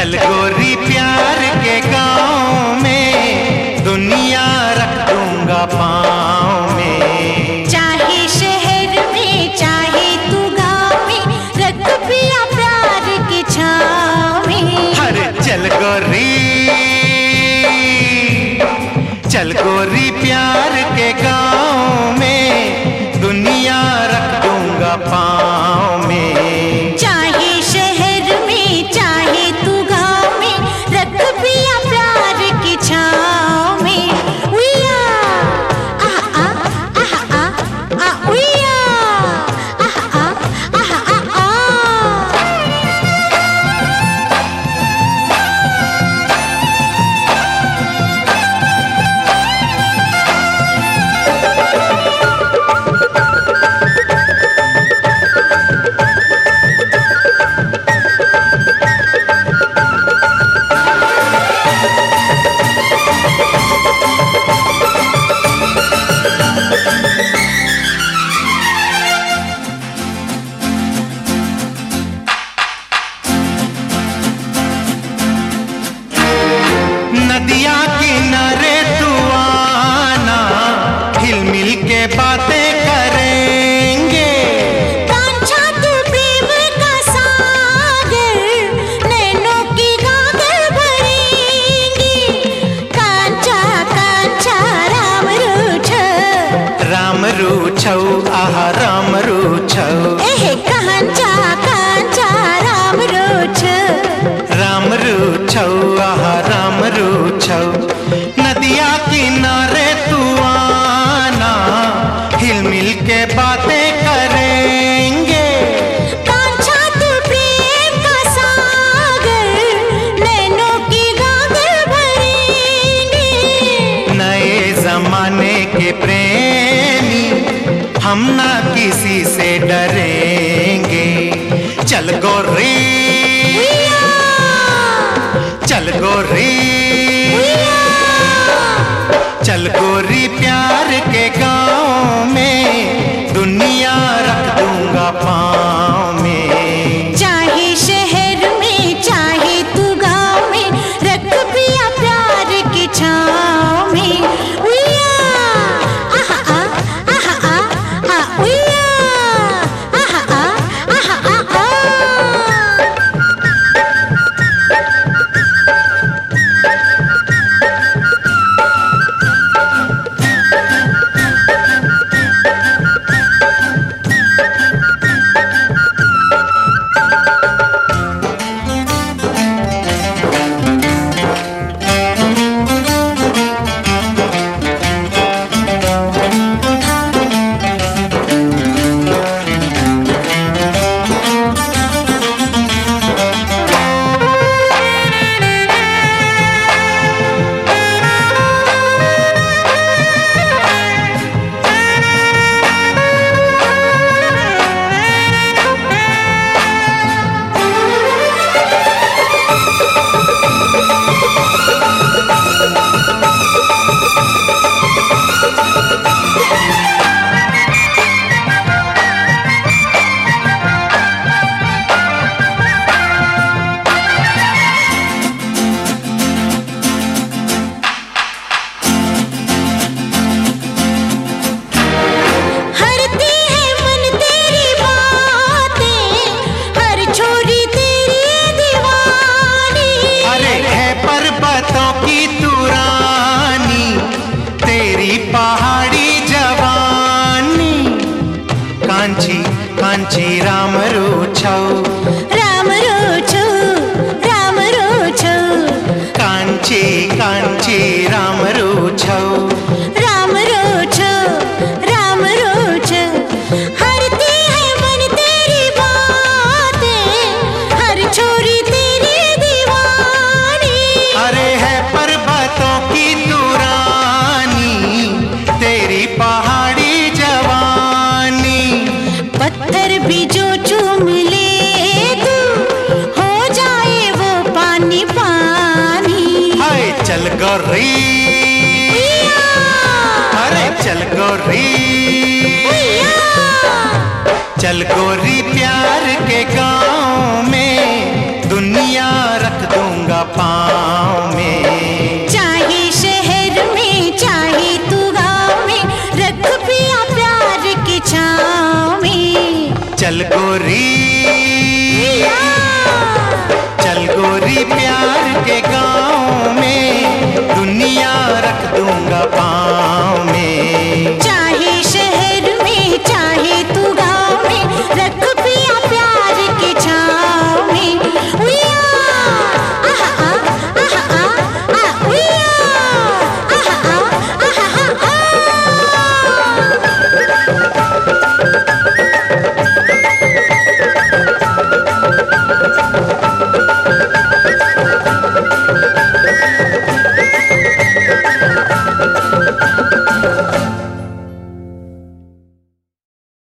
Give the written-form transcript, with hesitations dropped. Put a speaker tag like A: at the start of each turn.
A: चल गोरी प्यार के गाँव में, दुनिया रख दूंगा पाँव में।
B: चाहे शहर में चाहे तू गाँव में, रख पिया प्यार के छाँव में।
A: अरे चल गोरी प्यार के गाँव में, दुनिया रख दूंगा पाँव में।
B: चाहे शहर में चाहे तू गाँव में, रख पिया प्यार की छाँव में। उइया आ आ आ आ आ उइया आ आ आ आ आ।
A: नदिया किनारे तू आना, हिल मिल के बातें करेंगे।
B: कांचा तू प्रेम का सागर, नैनों की गागर भरेंगी। कांचा कांचा राम रूछो,
A: राम रूछौ आहा राम रूछौ।
B: एह कांचा कांचा राम रूछो,
A: राम रूछौ आहा राम रूछौ। नदिया किनारे तू आना, हिल मिल के बातें करेंगे।
B: कांचा तू प्रेम का सागर, नैनों की गागर भरेंगी।
A: नए जमाने के प्रेमी, हम ना किसी से डरेंगे। चल गोरी चल गोरी प्यार के गाँव में, दुनिया रख दूंगा पाँव में।
B: चाहे शहर में चाहे तू गाँव में, रख पिया प्यार की छाँव में। उइया आहा आ आहा आ आ उइया आहा आ आहा आ आ।
A: कांची राम रूछौ,
B: राम रूछो राम रूछो।
A: कांची कांची राम रूछौ,
B: राम रूछो राम रूछो। हरती है मन तेरी बातें, हर छोरी तेरी दीवानी।
A: अरे है पर्वतों की तू रानी, तेरी पहाड़ी जवानी।
B: पत्थर भी जो चूम ले तू, हो जाए वो पानी पानी।
A: हाय चल गोरी, अरे चल गोरी, चल गोरी प्यार के गाँव में, दुनिया रख दूंगा दूंगा